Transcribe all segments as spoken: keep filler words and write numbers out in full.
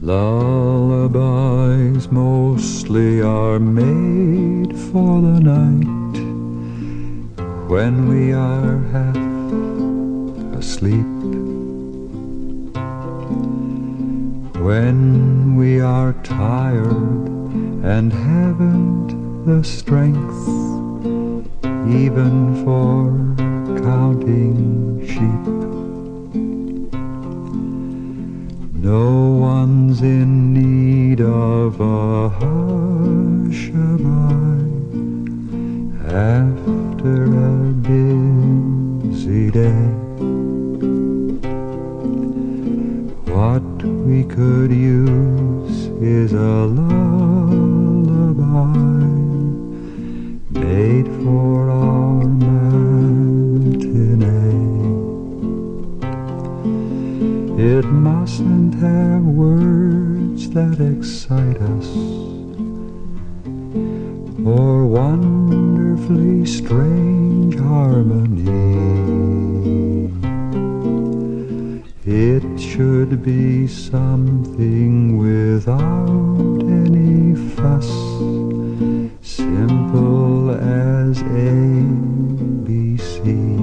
Lullabies mostly are made for the night, when we are half asleep, when we are tired and haven't the strength even for counting sheep. No one's in need of a hush-a-bye after a busy day. What we could use is a lullaby made for our matinee. It mustn't have words that excite us, or wonderfully strange harmony. It should be something without any fuss, simple as A B C,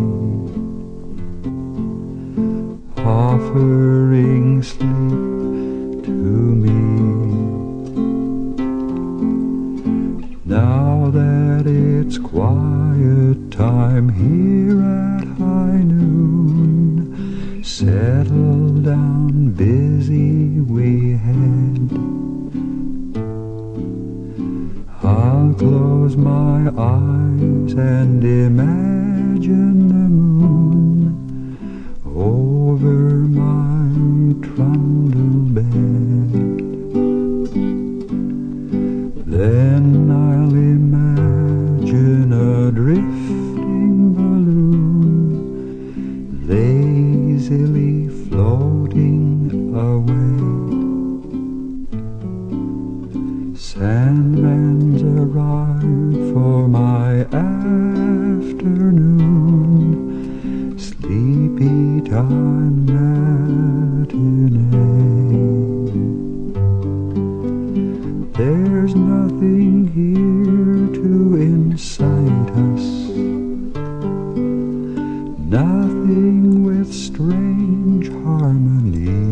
offering sleep to me. Now that it's quiet time here at high noon, settle down, busy we had. I'll close my eyes and imagine the moon over my trundle bed. Then I'll imagine a drifting balloon lazily floating away. Sandman's arrive for my afternoon sleepy time matinee. There's nothing here to incite us, nothing with strange harmony,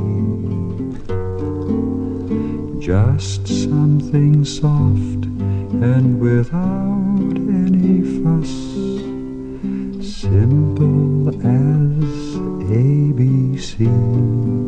just something soft and without any fuss, simple as A B C.